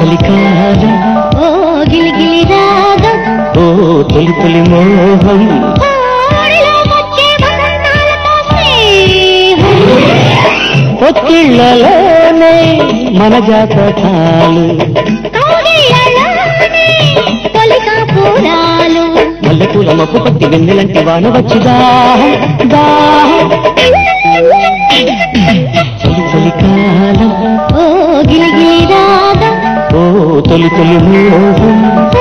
చలికాలం ఓ గిలిగిలి రాగం ఓ తొలి తొలి మోహం పొత్తిళ్లలోనే మన జాతకాలు మల్లెపూల మప్పు పట్టి వెన్నెలంటి వాన వచ్చి దాహం దాహం చలి చలికాలం ఓ గిలిగిలి రాగం ఓ తొలి తొలి మోహం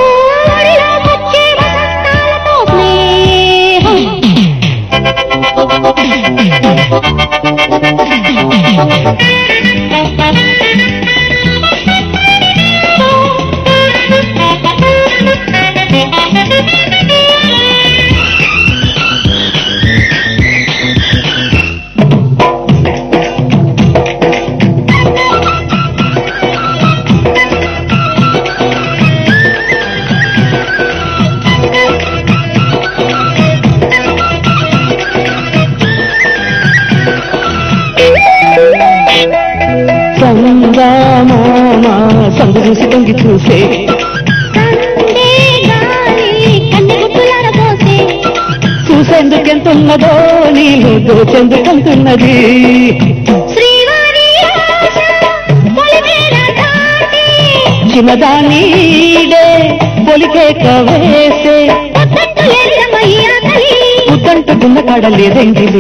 సందు చూసి తొంగి చూసే చూసేందుకెంతున్నదో నీళ్ళు దోచెందుకెంతున్నది చిన్నదానీడే పొలికేక వేసే ఉద్దంటుకున్న కడలేదెంగిలి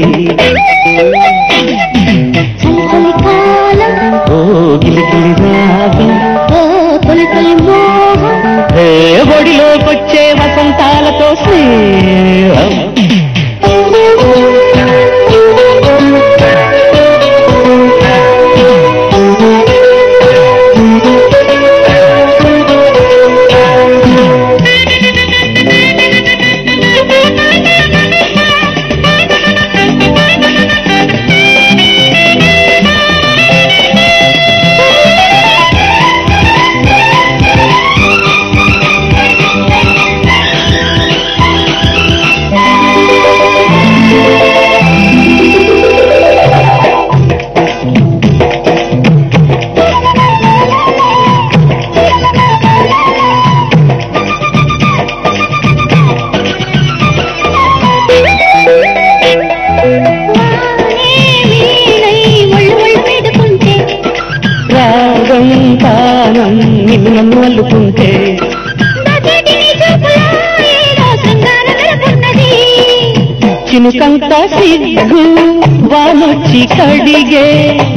ఓ గిలిగిలి రాగం ఓ తొలి తొలి మోహం ఒడిలోకొచ్చే వసంతాలతో స్నేహం నిన్ను నన్ను అల్లుకుంటే చినుకంత సిగ్గు వానొచ్చి కడిగే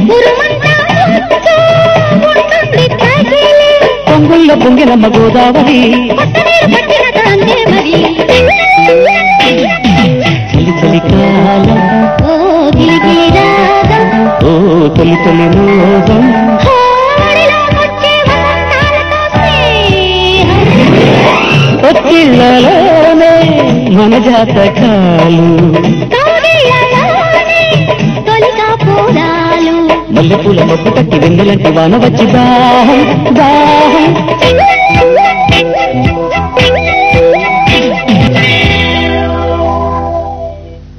పొంగుల్లో పొంగినమ్మ గోదావరి చలి చలికాలం ఓ గిలిగిలి రాగం ఓ తొలి తొలి మోహం పొత్తిళ్లలోనే మన జాతకాలు తొలి మల్లెపూల మొక్క పట్టి వెన్నెలంటి వాన వచ్చి దాహం దాహం